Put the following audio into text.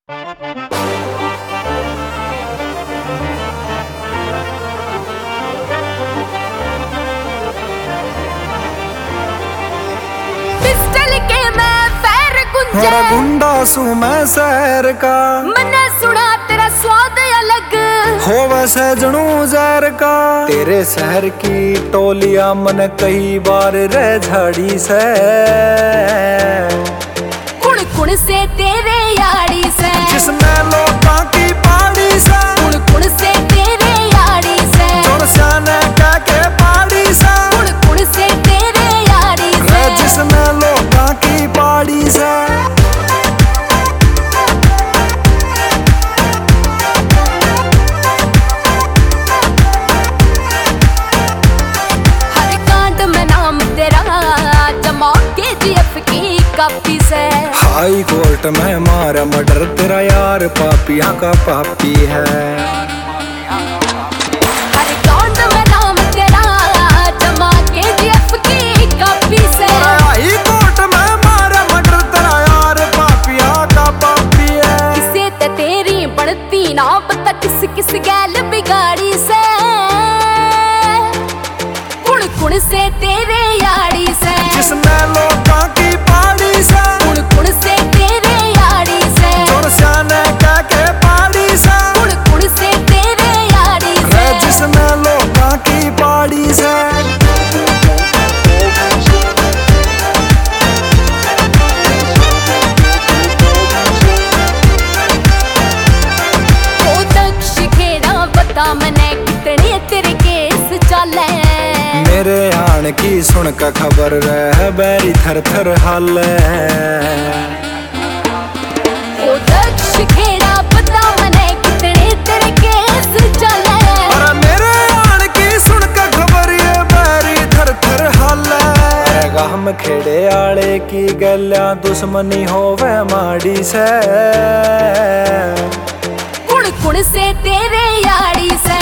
Pistol के मैं fair गुंजे और गुंडा सू मैं शहर का, मने सुना तेरा स्वाद अलग हो वैसे जनू जहर का। तेरे शहर की टोलियां मन कई बार रह झाड़ी से, कुण कुण से तेरे याड़ी से, जिसने लोगों की पाड़ी से, कुण कुण से तेरे याड़ी से, जोर सियाने कह के पाड़ी से, कुण कुण से तेरे याड़ी से, जिसने लोगों की पाड़ी से। हर कांड में नाम तेरा जमा KGF की कापी से, हाई कोर्ट में मारा मर्डर तेरा यार पापिया का पापी है। हर कांड में नाम तेरा जमा KGF की कापी से, हाई कोर्ट में मारा मर्डर तेरा यार पापिया का पापी है। किसे ते तेरी बढ़ती ना पता किस किस गैल बिगाड़ी से, कुण कुण से तेरे याड़ी से, जिसने लोगों की पाड़ी से, कुण कुण से तेरे याड़ी से, जोर सियाने कह के पाड़ी से, कुण कुण से तेरे याड़ी से, जिसने लोगों की पाड़ी से। ओ दक्ष खेड़ा बता मने कितने तेरे केस चले, मेरे आन की सुन का खबर रह बैरी थर थर हाल ओ दक्ष खेड़ा बता मने कितने तेरे केस चले, और मेरे आन की सुन का खबर ये बैरी थर थर हाल। हम खेड़े आले की गलियां दुश्मनी होवे माड़ी से, कुण कुण से तेरे याड़ी से,